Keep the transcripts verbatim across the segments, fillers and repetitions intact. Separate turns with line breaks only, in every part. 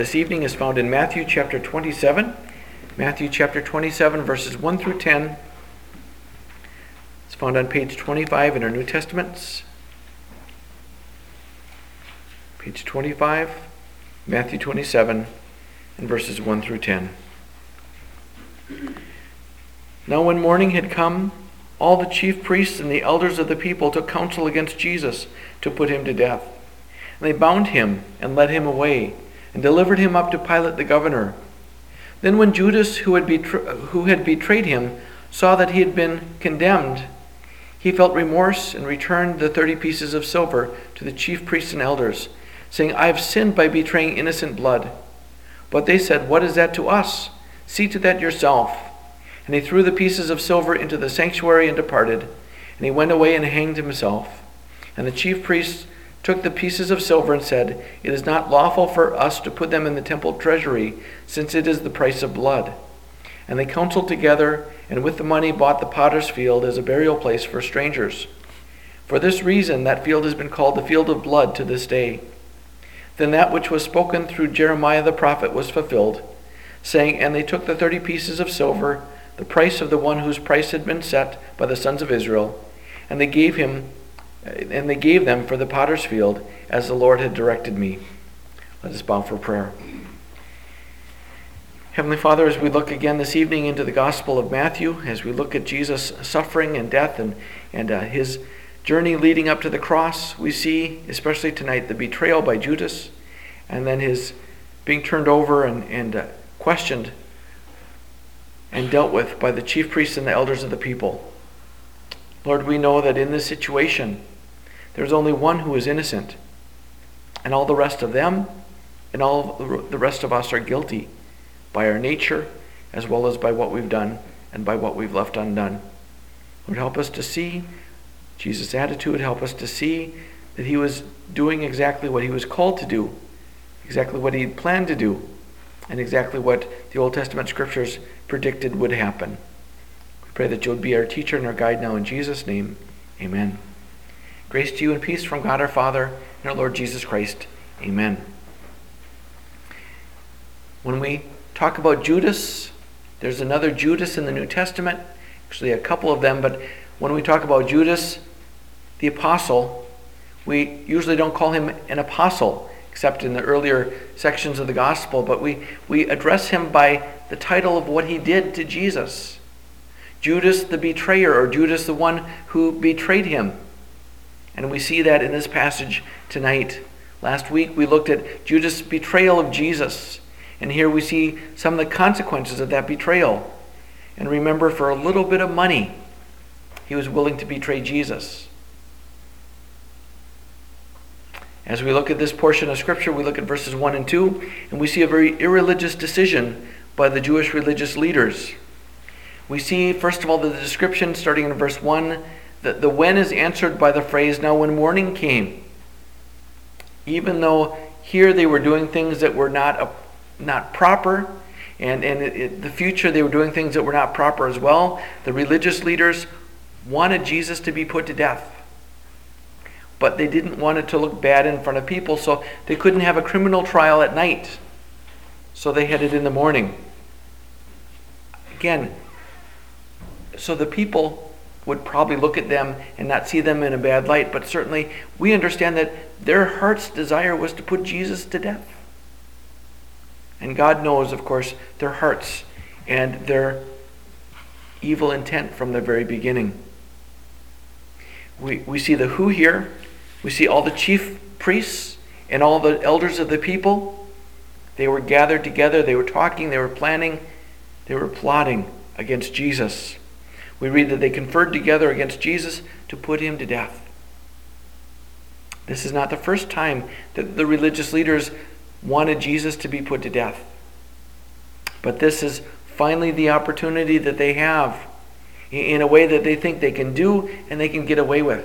This evening is found in Matthew chapter twenty-seven. Matthew chapter twenty-seven, verses one through ten. It's found on page twenty-five in our New Testaments. Page twenty-five, Matthew twenty-seven, and verses one through ten. Now when morning had come, all the chief priests and the elders of the people took counsel against Jesus to put him to death. And they bound him and led him away, and delivered him up to Pilate the governor. Then when Judas, who had, betray- who had betrayed him, saw that he had been condemned, he felt remorse and returned the thirty pieces of silver to the chief priests and elders, saying, I have sinned by betraying innocent blood. But they said, What is that to us? See to that yourself. And he threw the pieces of silver into the sanctuary and departed. And he went away and hanged himself. And the chief priests took the pieces of silver and said, It is not lawful for us to put them in the temple treasury, since it is the price of blood. And they counseled together, and with the money bought the potter's field as a burial place for strangers. For this reason that field has been called the field of blood to this day. Then that which was spoken through Jeremiah the prophet was fulfilled, saying, And they took the thirty pieces of silver, the price of the one whose price had been set by the sons of Israel, and they gave him And they gave them for the potter's field, as the Lord had directed me. Let us bow for prayer. Heavenly Father, as we look again this evening into the Gospel of Matthew, as we look at Jesus' suffering and death and, and uh, his journey leading up to the cross, we see, especially tonight, the betrayal by Judas, and then his being turned over and, and uh, questioned and dealt with by the chief priests and the elders of the people. Lord, we know that in this situation, there's only one who is innocent, and all the rest of them and all the rest of us are guilty by our nature, as well as by what we've done and by what we've left undone. Lord, help us to see Jesus' attitude. Help us to see that he was doing exactly what he was called to do, exactly what he planned to do, and exactly what the Old Testament scriptures predicted would happen. We pray that you'll be our teacher and our guide now in Jesus' name. Amen. Grace to you and peace from God our Father and our Lord Jesus Christ. Amen. When we talk about Judas, there's another Judas in the New Testament, actually a couple of them, but when we talk about Judas, the apostle, we usually don't call him an apostle, except in the earlier sections of the gospel, but we, we address him by the title of what he did to Jesus. Judas the betrayer, or Judas the one who betrayed him. And we see that in this passage tonight. Last week we looked at Judas' betrayal of Jesus. And here we see some of the consequences of that betrayal. And remember, for a little bit of money, he was willing to betray Jesus. As we look at this portion of Scripture, we look at verses one and two, and we see a very irreligious decision by the Jewish religious leaders. We see, first of all, the description starting in verse one, that the when is answered by the phrase, now when morning came. Even though here they were doing things that were not a, not proper, and in it, it, the future they were doing things that were not proper as well, the religious leaders wanted Jesus to be put to death. But they didn't want it to look bad in front of people, so they couldn't have a criminal trial at night. So they had it in the morning. Again, so the people would probably look at them and not see them in a bad light, but certainly we understand that their heart's desire was to put Jesus to death. And God knows, of course, their hearts and their evil intent from the very beginning. We, we see the who here. We see all the chief priests and all the elders of the people. They were gathered together. They were talking. They were planning. They were plotting against Jesus. We read that they conferred together against Jesus to put him to death. This is not the first time that the religious leaders wanted Jesus to be put to death. But this is finally the opportunity that they have in a way that they think they can do and they can get away with.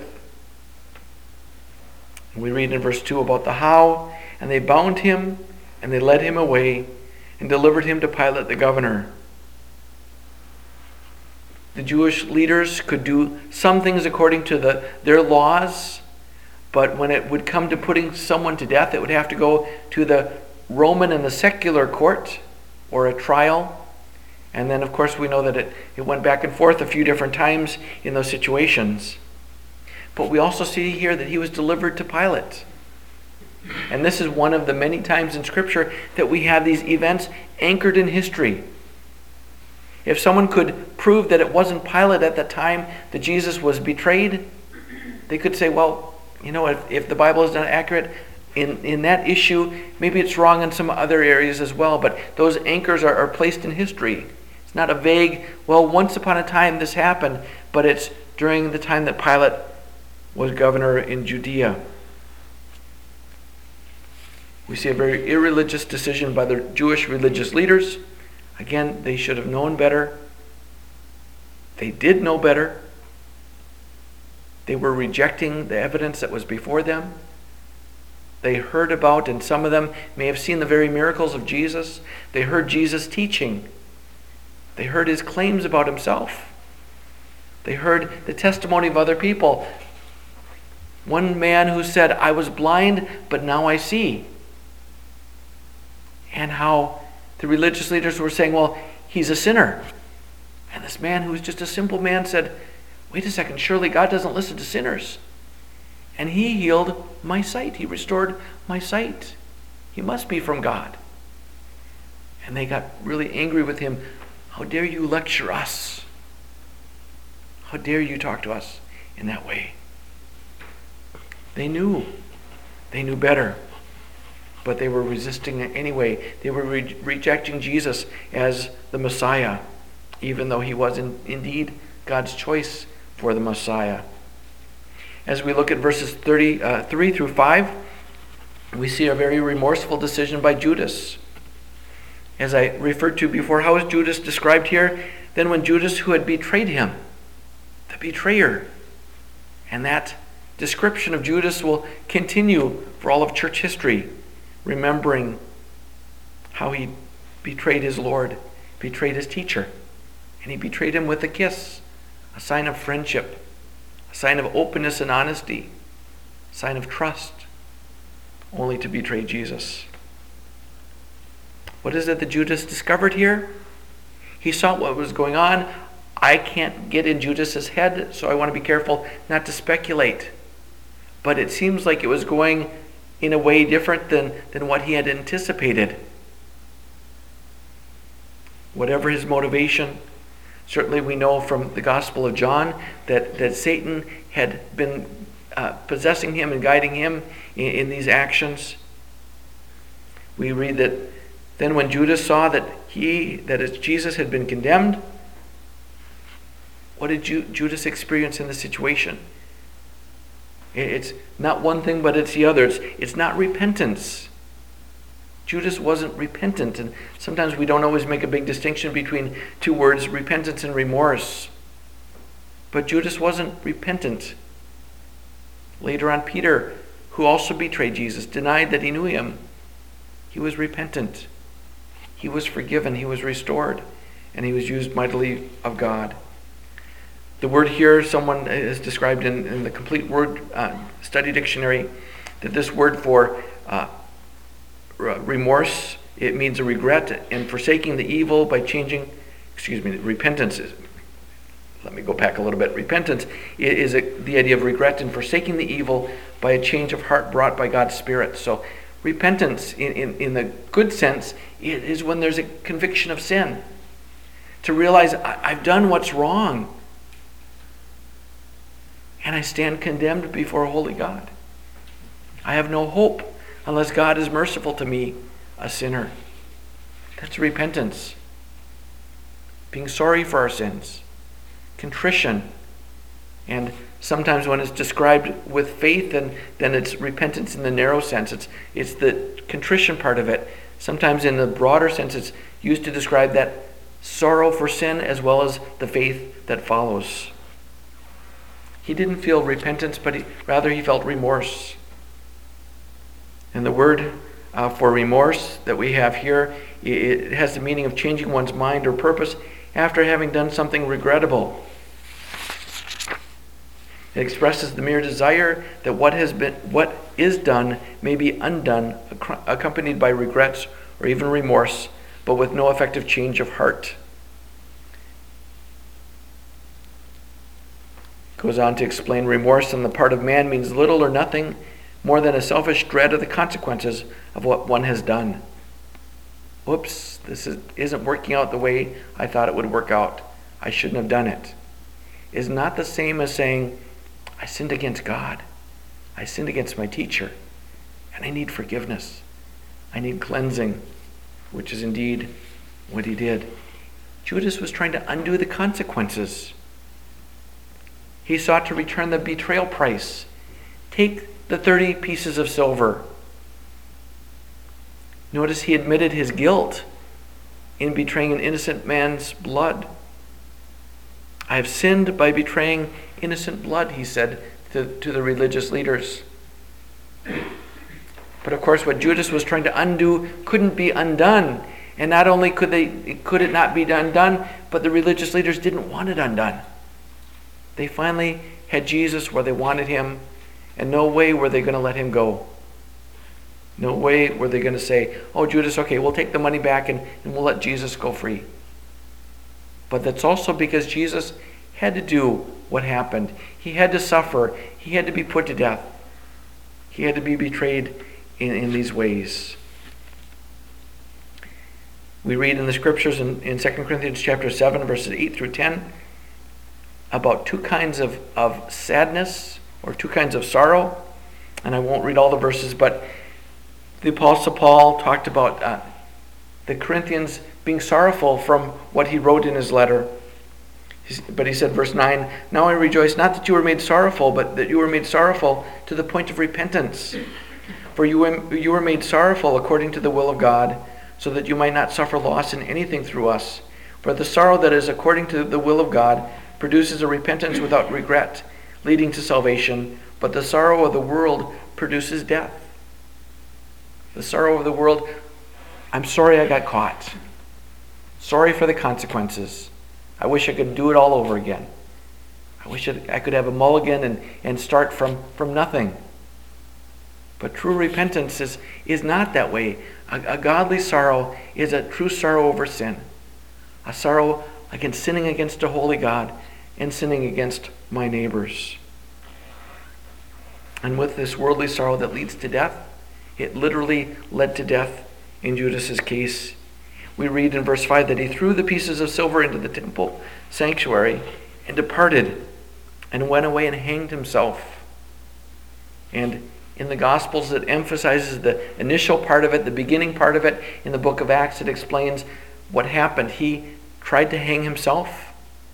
We read in verse two about the how, and they bound him and they led him away and delivered him to Pilate the governor. The Jewish leaders could do some things according to the, their laws, but when it would come to putting someone to death, it would have to go to the Roman and the secular court, or a trial. And then, of course, we know that it, it went back and forth a few different times in those situations. But we also see here that he was delivered to Pilate. And this is one of the many times in Scripture that we have these events anchored in history. If someone could prove that it wasn't Pilate at the time that Jesus was betrayed, they could say, well, you know, if, if the Bible is not accurate in, in that issue, maybe it's wrong in some other areas as well. But those anchors are, are placed in history. It's not a vague, well, once upon a time this happened, but it's during the time that Pilate was governor in Judea. We see a very irreligious decision by the Jewish religious leaders. Again, they should have known better. They did know better. They were rejecting the evidence that was before them. They heard about, and some of them may have seen the very miracles of Jesus. They heard Jesus teaching. They heard his claims about himself. They heard the testimony of other people. One man who said, I was blind, but now I see. And how the religious leaders were saying, well, he's a sinner. And this man who was just a simple man said, wait a second, surely God doesn't listen to sinners. And he healed my sight. He restored my sight. He must be from God. And they got really angry with him. How dare you lecture us? How dare you talk to us in that way? They knew. They knew better. But they were resisting it anyway. They were re- rejecting Jesus as the Messiah, even though he was in, indeed God's choice for the Messiah. As we look at verses thirty-three through five, we see a very remorseful decision by Judas. As I referred to before, how is Judas described here? Then when Judas, who had betrayed him, the betrayer, and that description of Judas will continue for all of church history, remembering how he betrayed his Lord, betrayed his teacher, and he betrayed him with a kiss, a sign of friendship, a sign of openness and honesty, a sign of trust, only to betray Jesus. What is it that Judas discovered here? He saw what was going on. I can't get in Judas's head, so I want to be careful not to speculate. But it seems like it was going in a way different than, than what he had anticipated. Whatever his motivation, certainly we know from the Gospel of John that, that Satan had been uh, possessing him and guiding him in, in these actions. We read that then when Judas saw that he, that is Jesus, had been condemned, what did Ju- Judas experience in the situation? It's not one thing, but it's the other. It's, it's not repentance. Judas wasn't repentant, and sometimes we don't always make a big distinction between two words, repentance and remorse. But Judas wasn't repentant. Later on, Peter, who also betrayed Jesus, denied that he knew him. He was repentant. He was forgiven. He was restored, and he was used mightily of God. The word here, someone is described in, in the Complete Word uh, Study Dictionary, that this word for uh, remorse, it means a regret and forsaking the evil by changing, excuse me, repentance is, let me go back a little bit. Repentance is a, the idea of regret and forsaking the evil by a change of heart brought by God's Spirit. So repentance, in, in, in the good sense, it is when there's a conviction of sin. To realize I, I've done what's wrong. And I stand condemned before a holy God. I have no hope unless God is merciful to me, a sinner. That's repentance. Being sorry for our sins. Contrition. And sometimes when it's described with faith, then, then it's repentance in the narrow sense. It's, it's the contrition part of it. Sometimes in the broader sense, it's used to describe that sorrow for sin as well as the faith that follows. He didn't feel repentance, but he, rather he felt remorse. And the word uh, for remorse that we have here, it has the meaning of changing one's mind or purpose after having done something regrettable. It expresses the mere desire that what has been, what is done may be undone, accompanied by regrets or even remorse, but with no effective change of heart. Goes on to explain remorse on the part of man means little or nothing more than a selfish dread of the consequences of what one has done. Whoops, this is, isn't working out the way I thought it would work out. I shouldn't have done it. Is not the same as saying, I sinned against God. I sinned against my teacher, and I need forgiveness. I need cleansing, which is indeed what he did. Judas was trying to undo the consequences. He sought to return the betrayal price. Take the thirty pieces of silver. Notice he admitted his guilt in betraying an innocent man's blood. I have sinned by betraying innocent blood, he said to, to the religious leaders. But of course, what Judas was trying to undo couldn't be undone. And not only could they could it not be undone, but the religious leaders didn't want it undone. They finally had Jesus where they wanted him, and no way were they going to let him go. No way were they going to say, oh, Judas, okay, we'll take the money back and, and we'll let Jesus go free. But that's also because Jesus had to do what happened. He had to suffer. He had to be put to death. He had to be betrayed in, in these ways. We read in the scriptures in, in Second Corinthians chapter seven, verses eight through ten, about two kinds of, of sadness or two kinds of sorrow. And I won't read all the verses, but the Apostle Paul talked about uh, the Corinthians being sorrowful from what he wrote in his letter. But he said, verse nine, now I rejoice not that you were made sorrowful, but that you were made sorrowful to the point of repentance. For you were, you were made sorrowful according to the will of God, so that you might not suffer loss in anything through us. For the sorrow that is according to the will of God produces a repentance without regret, leading to salvation, but the sorrow of the world produces death. The sorrow of the world, I'm sorry I got caught. Sorry for the consequences. I wish I could do it all over again. I wish I could have a mulligan and, and start from, from nothing. But true repentance is, is not that way. A, a godly sorrow is a true sorrow over sin. A sorrow against sinning against a holy God and sinning against my neighbors. And with this worldly sorrow that leads to death, it literally led to death in Judas's case. We read in verse five that he threw the pieces of silver into the temple sanctuary and departed and went away and hanged himself. And in the Gospels, it emphasizes the initial part of it, the beginning part of it. In the book of Acts, it explains what happened. He tried to hang himself.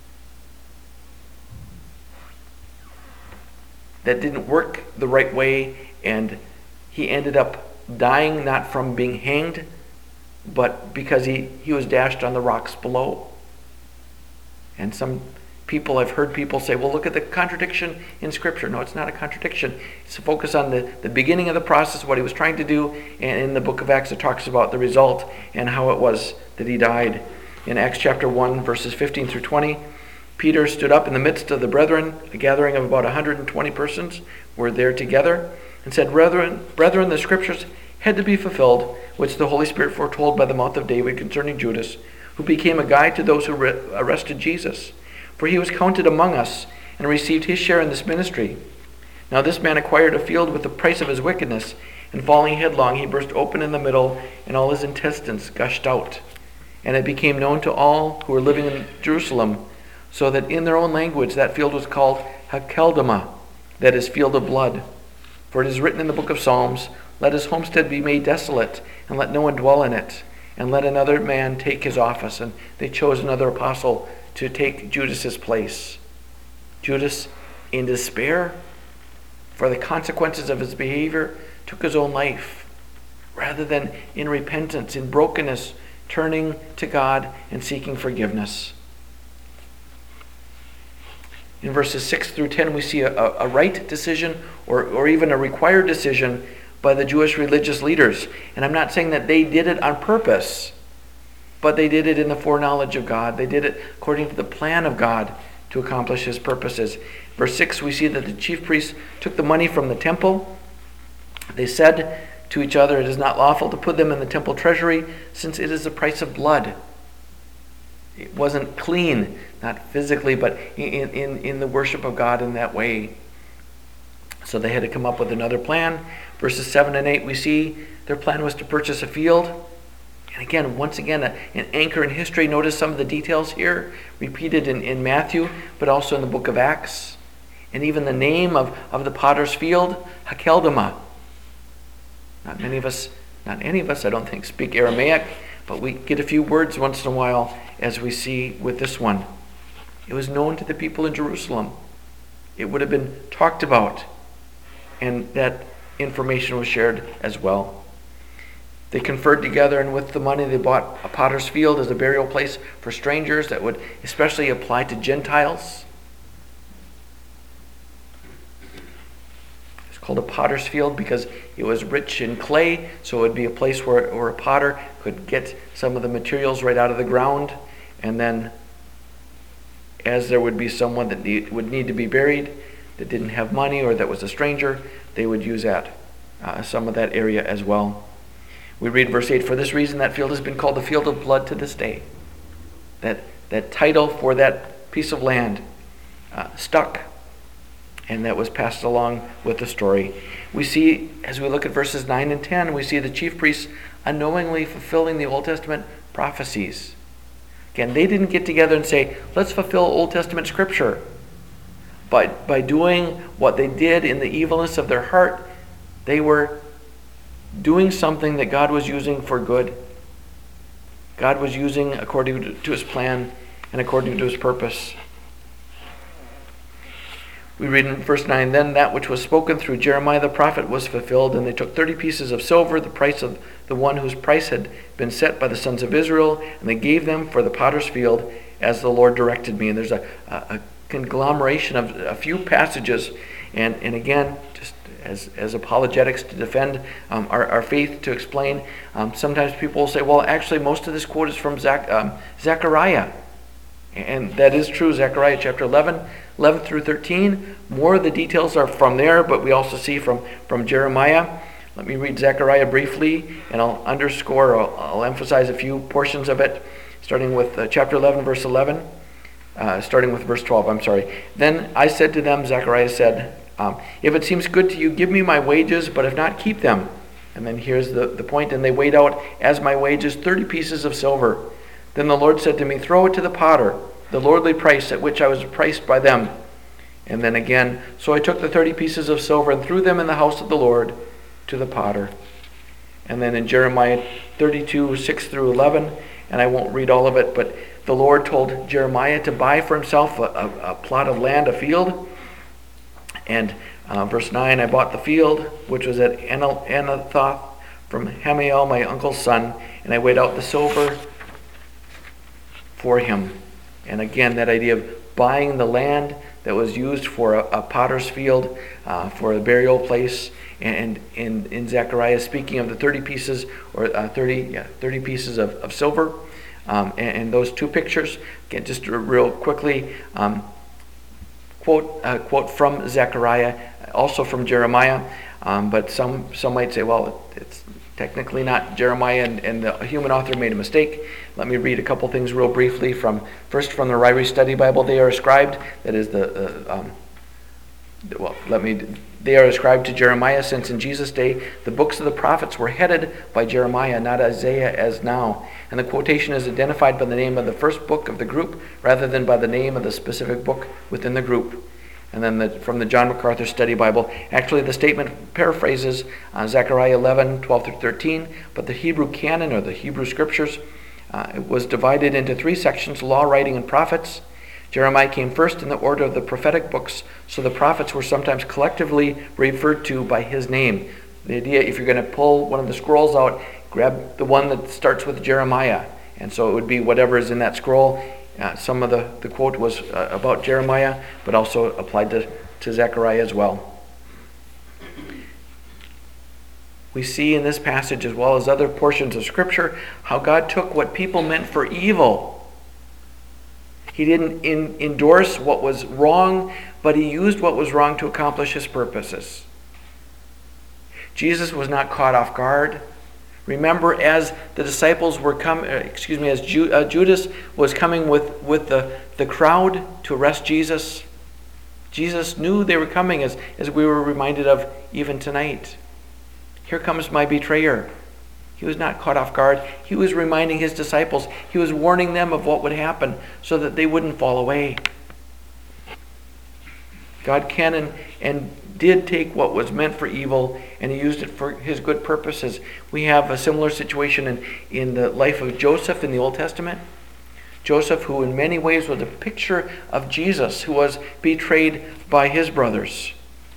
That didn't work the right way, and he ended up dying not from being hanged, but because he, he was dashed on the rocks below. And some people, I've heard people say, well, look at the contradiction in Scripture. No, it's not a contradiction. It's a focus on the, the beginning of the process, what he was trying to do. And in the book of Acts, it talks about the result and how it was that he died. In Acts chapter one, verses fifteen through twenty, Peter stood up in the midst of the brethren, a gathering of about one hundred twenty persons were there together, and said, Brethren, brethren, the Scriptures had to be fulfilled, which the Holy Spirit foretold by the mouth of David concerning Judas, who became a guide to those who re- arrested Jesus. For he was counted among us and received his share in this ministry. Now this man acquired a field with the price of his wickedness, and falling headlong, he burst open in the middle, and all his intestines gushed out. And it became known to all who were living in Jerusalem, so that in their own language that field was called Hakeldama, that is, field of blood. For it is written in the book of Psalms, let his homestead be made desolate, and let no one dwell in it, and let another man take his office. And they chose another apostle to take Judas's place. Judas, in despair for the consequences of his behavior, took his own life, rather than in repentance, in brokenness, turning to God and seeking forgiveness. In verses six through ten, we see a, a right decision or, or even a required decision by the Jewish religious leaders. And I'm not saying that they did it on purpose, but they did it in the foreknowledge of God. They did it according to the plan of God to accomplish his purposes. Verse six, we see that the chief priests took the money from the temple. They said to each other, "It is not lawful to put them in the temple treasury, since it is the price of blood." It wasn't clean, not physically, but in, in, in the worship of God in that way. So they had to come up with another plan. Verses seven and eight, we see their plan was to purchase a field. And again, once again, a, an anchor in history. Notice some of the details here, repeated in, in Matthew, but also in the book of Acts. And even the name of, of the potter's field, Hakeldama. Not many of us, not any of us, I don't think, speak Aramaic, but we get a few words once in a while, as we see with this one. It was known to the people in Jerusalem. It would have been talked about, and that information was shared as well. They conferred together, and with the money they bought a potter's field as a burial place for strangers that would especially apply to Gentiles. It's called a potter's field because it was rich in clay, so it would be a place where, where a potter could get some of the materials right out of the ground, and then as there would be someone that need, would need to be buried that didn't have money or that was a stranger, they would use that, uh, some of that area as well. We read verse eight, "For this reason that field has been called the field of blood to this day." That, that title for that piece of land uh, stuck, and that was passed along with the story. We see, as we look at verses nine and ten, we see the chief priests unknowingly fulfilling the Old Testament prophecies. Again, they didn't get together and say, let's fulfill Old Testament scripture. But by doing what they did in the evilness of their heart, they were doing something that God was using for good. God was using according to his plan and according to his purpose. We read in verse nine, "Then that which was spoken through Jeremiah the prophet was fulfilled, and they took thirty pieces of silver, the price of the one whose price had been set by the sons of Israel, and they gave them for the potter's field as the Lord directed me." And there's a, a, a conglomeration of a few passages, and, and again, just as, as apologetics to defend um, our, our faith, to explain, um, sometimes people will say, well, actually most of this quote is from Zach, um, Zechariah. And that is true, Zechariah chapter eleven, eleven through thirteen. More of the details are from there, but we also see from, from Jeremiah. Let me read Zechariah briefly, and I'll underscore, or I'll, I'll emphasize a few portions of it, starting with uh, chapter eleven, verse eleven, uh, starting with verse twelve, I'm sorry. "Then I said to them," Zechariah said, um, "if it seems good to you, give me my wages, but if not, keep them." And then here's the, the point, "And they weighed out as my wages thirty pieces of silver. Then the Lord said to me, throw it to the potter, the lordly price at which I was priced by them." And then again, "So I took the thirty pieces of silver and threw them in the house of the Lord to the potter." And then in Jeremiah thirty-two, six through eleven, and I won't read all of it, but the Lord told Jeremiah to buy for himself a, a, a plot of land, a field. And uh, verse nine, "I bought the field, which was at Anathoth, from Hamiel, my uncle's son, and I weighed out the silver for him." And again, that idea of buying the land that was used for a, a potter's field, uh, for a burial place, and in in Zechariah speaking of the thirty pieces or uh, thirty yeah thirty pieces of, of silver, um, and, and those two pictures. Again, just real quickly, um, quote uh, quote from Zechariah, also from Jeremiah, um, but some some might say, well, it's technically not Jeremiah, and, and the human author made a mistake. Let me read a couple things real briefly from first from the Ryrie Study Bible. They are ascribed, that is the, uh, um, well, let me, they are ascribed to Jeremiah, since in Jesus' day the books of the prophets were headed by Jeremiah, not Isaiah as now. And the quotation is identified by the name of the first book of the group rather than by the name of the specific book within the group. And then the, from the John MacArthur Study Bible, actually the statement paraphrases uh, Zechariah eleven, twelve through thirteen, but the Hebrew canon, or the Hebrew scriptures, uh, it was divided into three sections: law, writing, and prophets. Jeremiah came first in the order of the prophetic books, so the prophets were sometimes collectively referred to by his name. The idea, if you're going to pull one of the scrolls out, grab the one that starts with Jeremiah. And so it would be whatever is in that scroll. Uh, some of the, the quote was uh, about Jeremiah, but also applied to, to Zechariah as well. We see in this passage, as well as other portions of Scripture, how God took what people meant for evil. He didn't in, endorse what was wrong, but he used what was wrong to accomplish his purposes. Jesus was not caught off guard. Remember, as the disciples were coming, excuse me, as Ju- uh, Judas was coming with, with the, the crowd to arrest Jesus, Jesus knew they were coming, as, as we were reminded of even tonight. Here comes my betrayer. He was not caught off guard. He was reminding his disciples. He was warning them of what would happen so that they wouldn't fall away. God can and, and did take what was meant for evil, and he used it for his good purposes. We have a similar situation in, in the life of Joseph in the Old Testament. Joseph, who in many ways was a picture of Jesus, who was betrayed by his brothers.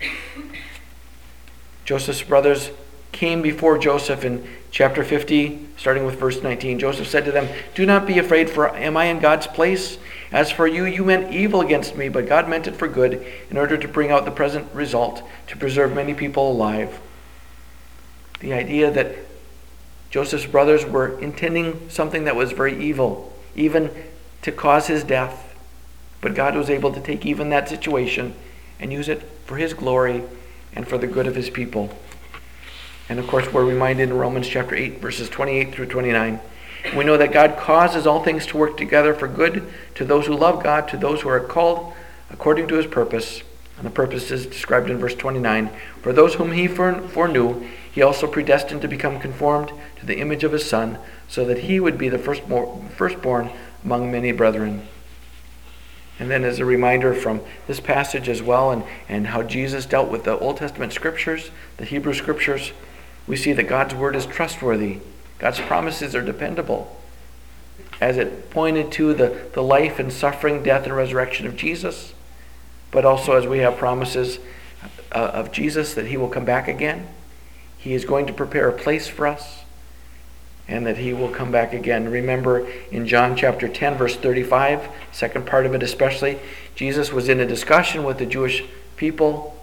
Joseph's brothers came before Joseph in chapter fifty, starting with verse nineteen. Joseph said to them, "Do not be afraid, for am I in God's place? As for you, you meant evil against me, but God meant it for good, in order to bring out the present result, to preserve many people alive." The idea that Joseph's brothers were intending something that was very evil, even to cause his death. But God was able to take even that situation and use it for his glory and for the good of his people. And of course, we're reminded in Romans chapter eight, verses twenty-eight through twenty-nine. We know that God causes all things to work together for good to those who love God, to those who are called according to his purpose. And the purpose is described in verse twenty-nine. For those whom he foreknew, he also predestined to become conformed to the image of his Son, so that he would be the firstborn among many brethren. And then as a reminder from this passage as well, and, and how Jesus dealt with the Old Testament scriptures, the Hebrew scriptures, we see that God's word is trustworthy. God's promises are dependable. As it pointed to the, the life and suffering, death, and resurrection of Jesus, but also as we have promises uh, of Jesus that he will come back again. He is going to prepare a place for us, and that he will come back again. Remember in John chapter ten, verse thirty-five, second part of it especially, Jesus was in a discussion with the Jewish people,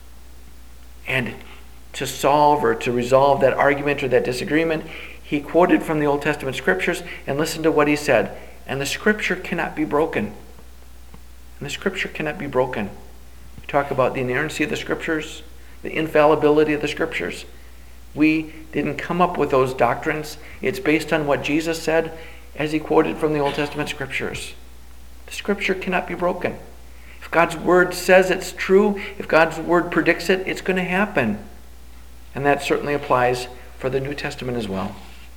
and to solve or to resolve that argument or that disagreement, he quoted from the Old Testament scriptures and listened to what he said. And the scripture cannot be broken. And the scripture cannot be broken. We talk about the inerrancy of the scriptures, the infallibility of the scriptures. We didn't come up with those doctrines. It's based on what Jesus said as he quoted from the Old Testament scriptures. The scripture cannot be broken. If God's word says it's true, if God's word predicts it, it's going to happen. And that certainly applies for the New Testament as well.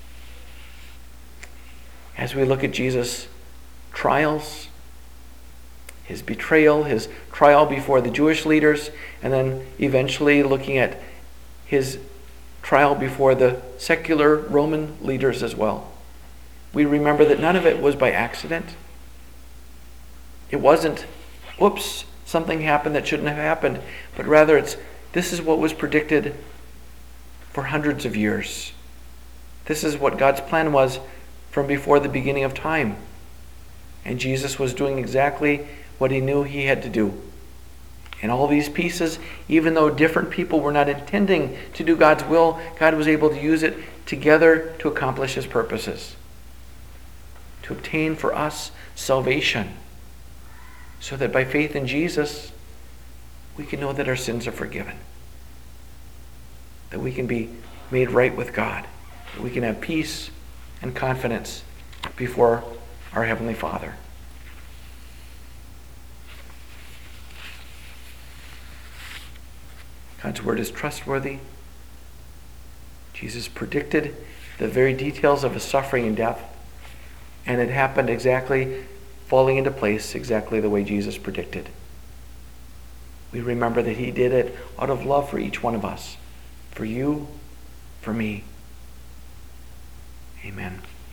As we look at Jesus' trials, his betrayal, his trial before the Jewish leaders, and then eventually looking at his trial before the secular Roman leaders as well, we remember that none of it was by accident. It wasn't, whoops, something happened that shouldn't have happened, but rather it's, this is what was predicted for hundreds of years. This is what God's plan was from before the beginning of time. And Jesus was doing exactly what he knew he had to do. And all these pieces, even though different people were not intending to do God's will, God was able to use it together to accomplish his purposes. To obtain for us salvation. So that by faith in Jesus, we can know that our sins are forgiven. That we can be made right with God. That we can have peace and confidence before our Heavenly Father. God's word is trustworthy. Jesus predicted the very details of his suffering and death, and it happened exactly, falling into place exactly the way Jesus predicted. We remember that he did it out of love for each one of us, for you, for me. Amen.